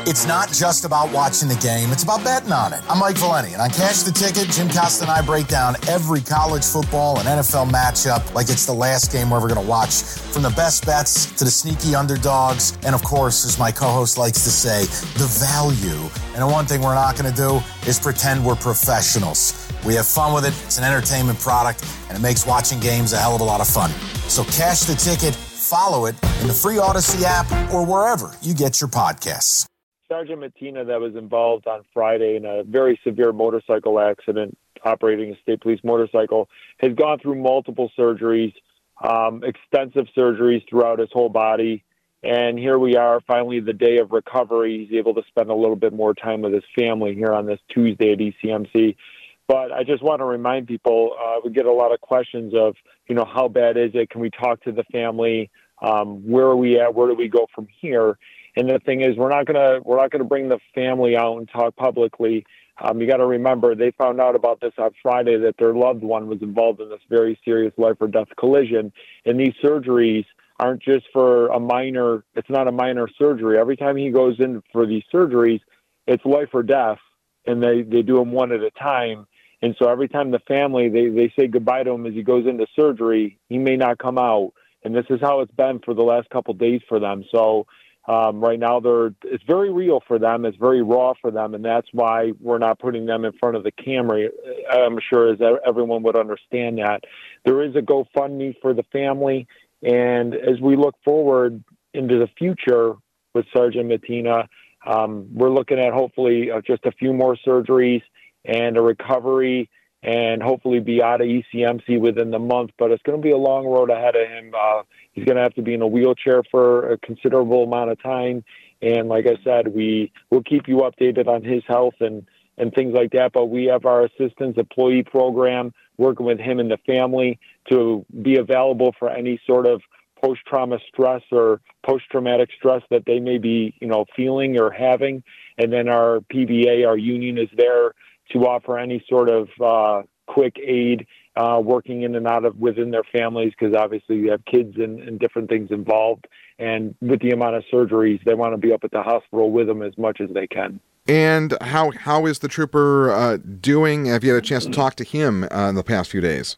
It's not just about watching the game, it's about betting on it. I'm Mike Valeni, and on Cash the Ticket, Jim Costa and I break down every college football and NFL matchup like it's the last game we're ever going to watch. From the best bets to the sneaky underdogs, and of course, as my co-host likes to say, the value. And the one thing we're not going to do is pretend we're professionals. We have fun with it, it's an entertainment product, and it makes watching games a hell of a lot of fun. So Cash the Ticket, follow it in the free Odyssey app or wherever you get your podcasts. Sergeant Mattina, that was involved on Friday in a very severe motorcycle accident operating a state police motorcycle, has gone through multiple surgeries, extensive surgeries throughout his whole body. And here we are, finally the day of recovery. He's able to spend a little bit more time with his family here on this Tuesday at ECMC. But I just want to remind people, we get a lot of questions of, how bad is it? Can we talk to the family? Where are we at? Where do we go from here? And the thing is, we're not gonna bring the family out and talk publicly. You got to remember, they found out about this on Friday, that their loved one was involved in this very serious life or death collision. And these surgeries aren't just for it's not a minor surgery. Every time he goes in for these surgeries, it's life or death, and they do them one at a time. And so every time the family, they say goodbye to him as he goes into surgery, he may not come out. And this is how it's been for the last couple of days for them. So right now, it's very real for them. It's very raw for them, and that's why we're not putting them in front of the camera. I'm sure as everyone would understand that. There is a GoFundMe for the family, and as we look forward into the future with Sergeant Mattina, we're looking at hopefully just a few more surgeries and a recovery, and hopefully be out of ECMC within the month. But it's going to be a long road ahead of him. He's going to have to be in a wheelchair for a considerable amount of time. And like I said, we will keep you updated on his health and things like that. But we have our assistance employee program working with him and the family to be available for any sort of post-trauma stress or post-traumatic stress that they may be, feeling or having. And then our PBA, our union, is there to offer any sort of quick aid, working in and out of within their families, because obviously you have kids and different things involved. And with the amount of surgeries, they want to be up at the hospital with them as much as they can. And how is the trooper doing? Have you had a chance to talk to him in the past few days?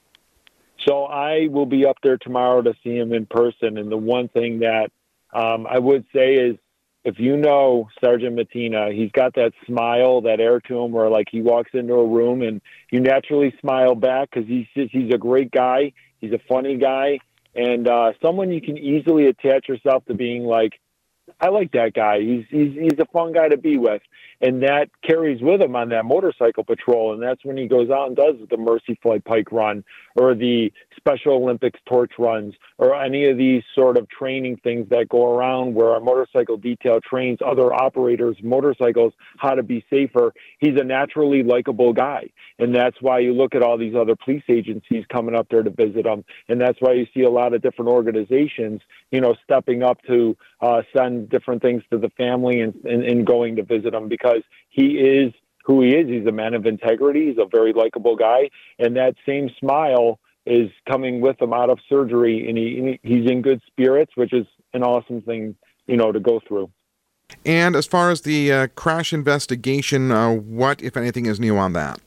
So I will be up there tomorrow to see him in person. And the one thing that I would say is, if you know Sergeant Mattina, he's got that smile, that air to him where like he walks into a room and you naturally smile back because he's a great guy. He's a funny guy, and someone you can easily attach yourself to being like, I like that guy. He's a fun guy to be with. And that carries with him on that motorcycle patrol. And that's when he goes out and does the Mercy Flight Pike run or the Special Olympics torch runs or any of these sort of training things that go around where our motorcycle detail trains other operators' motorcycles how to be safer. He's a naturally likable guy. And that's why you look at all these other police agencies coming up there to visit him. And that's why you see a lot of different organizations, stepping up to send different things to the family and going to visit him, because he is who he is. He's a man of integrity. He's a very likable guy. And that same smile is coming with him out of surgery, and he's in good spirits, which is an awesome thing, to go through. And as far as the crash investigation, what, if anything, is new on that?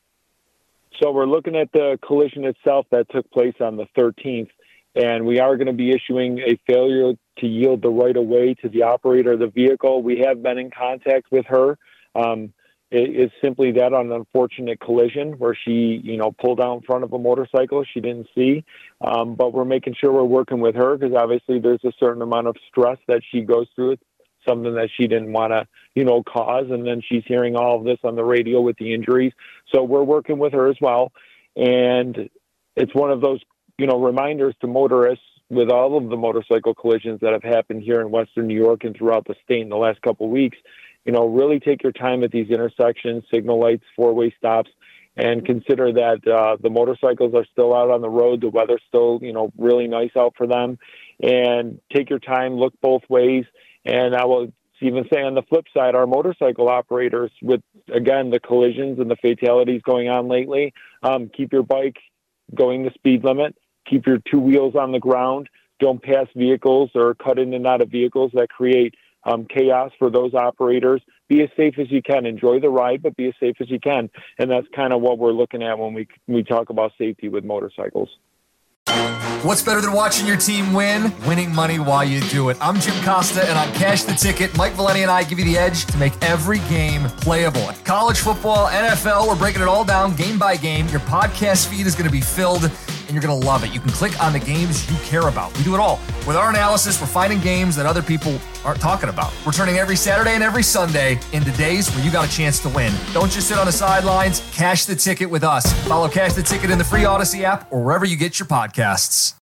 So we're looking at the collision itself that took place on the 13th, and we are going to be issuing a failure to yield the right-of-way to the operator of the vehicle. We have been in contact with her. It is simply that on an unfortunate collision where she, pulled out in front of a motorcycle she didn't see. But we're making sure we're working with her because obviously there's a certain amount of stress that she goes through, something that she didn't want to, cause. And then she's hearing all of this on the radio with the injuries. So we're working with her as well. And it's one of those, reminders to motorists with all of the motorcycle collisions that have happened here in Western New York and throughout the state in the last couple of weeks. Really take your time at these intersections, signal lights, four-way stops, and consider that the motorcycles are still out on the road. The weather's still, really nice out for them. And take your time, look both ways. And I will even say on the flip side, our motorcycle operators with, again, the collisions and the fatalities going on lately, keep your bike going the speed limit. Keep your two wheels on the ground. Don't pass vehicles or cut in and out of vehicles that create chaos for those operators. Be as safe as you can. Enjoy the ride, but be as safe as you can. And that's kind of what we're looking at when we talk about safety with motorcycles. What's better than watching your team win? Winning money while you do it. I'm Jim Costa, and on Cash the Ticket, Mike Valeni and I give you the edge to make every game playable. College football, NFL, we're breaking it all down game by game. Your podcast feed is going to be filled, and you're going to love it. You can click on the games you care about. We do it all. With our analysis, we're finding games that other people aren't talking about. We're turning every Saturday and every Sunday into days where you got a chance to win. Don't just sit on the sidelines. Cash the Ticket with us. Follow Cash the Ticket in the free Odyssey app or wherever you get your podcasts.